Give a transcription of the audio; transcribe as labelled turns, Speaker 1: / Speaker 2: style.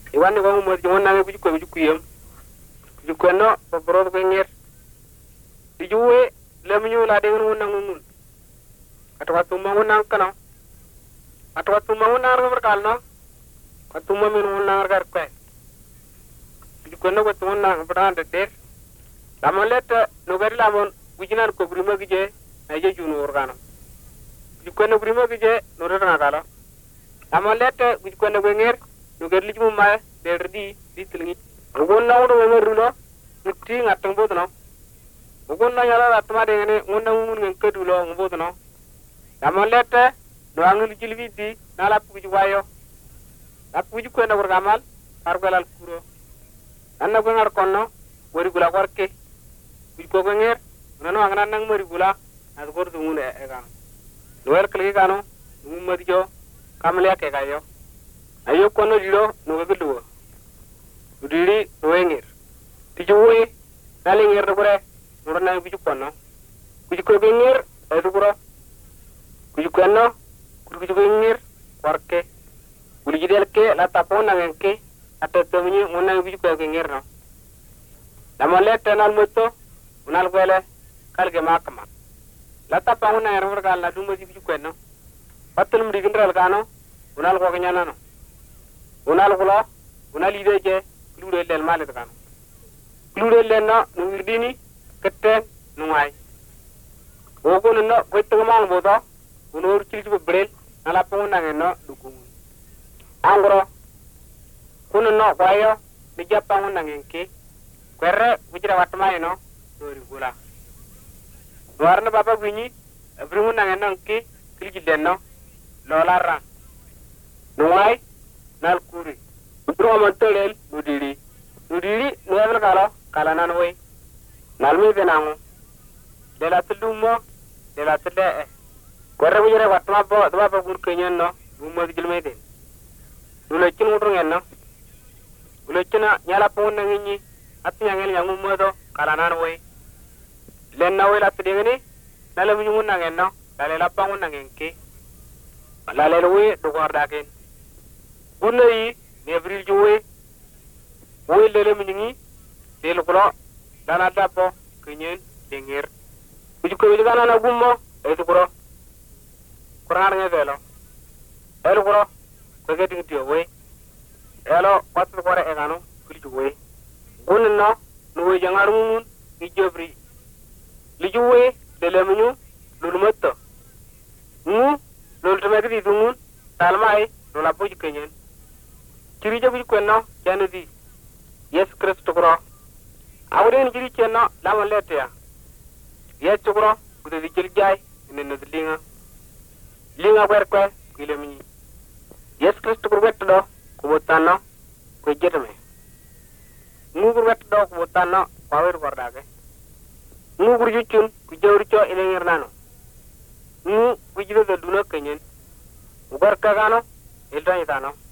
Speaker 1: Iwan ko mo di wona ko ku yem. Ku no boro ko ngir. Di juwe lemñu la de wona ngumun. Atwa tumma wona kana. Atwa tumma wona ngar kalno. Atuma min wona ngar ko. Ku no ko wona brande der. Lamolet no gari lamon gujinan ko brima gije aje junu organo. Ku no brima gije no rena kala. Lamolet ku no ngir no gari limu ma derdi ditlngi. Ugon na wodo ngerulo mutti ngatang bodno. Ugon na yala atma de ngene ngonna mun ngen kedulo ngobodno. Lamolet no angul jilvidi nala puju wayo. Apuju ko na worgamal argalal kuro. Anna ko ngar konno wori gula korke. Ko ngir nano angana nang mari gula ad gor du ngune e kan. Loel kli kanu ngum mari jo kamle ke kayo. Ayo kono dilo no gelu. Udiri wengir. Tijuwe dali ngir do kore ngorna biju kono. Kuju ko ngir e do kuro. Kuju kono kuju ko ngir korke. Uli jidel ke la tapona ngke ato tomni ngona biju ko ngir no. Lamolet tanal moto unal gwele kalge makama la tapa una eror gal la dumo jibu kwenno patul mdi gindral kano unal ko nyana no unal gulo unal ideje lude del malet kano lude lenno no wirdini kette no ngay o ko no ko to mang bodo unor cilju brel ala pona ngeno dukum angro kuno no kwayo ni jappa ngona ngenke kwerre wujira watma no dori gula warna baba gwini abrimu nangen ki kilji denno lolara nuai nal kuri bro montolel nudiri nuebel kala nan we nalmi benangu de la tulumo de la tele korre wujira watma bo baba gur kenyenno bumo gilmede dulo cin wudru ngenno dulo cina nyala pon nangi atnya ngel yangu modo kala nan we lenna wela tidengeni nala mungu nangenno dale la pangu nangenke lale we do gordaken bunai ne avril juwe we lele mungi del kulo dana dapo kenyen dengir uju ko wiga na gummo e to kulo kurar nge velo el kulo ko gedi tiyo we elo patlu kore e ganu kulju we bunno no we jangar mun ni jobri lijuwe delemunyu lulmotto lol tamagdi dungun talmai lola boju kenyen cirije bu kwenno janudi yes kristo kro awren jiri kenno lama letea yes kro gude di ciljay nenu linga berkwe kilemni yes kristo kro wetto ko botanno ko jetame ngugur wetto ko botanno pawer gordage ngugur jucun ku jawri co ina ngirnano ku jido do duna kenyen ugar kagano ilta itano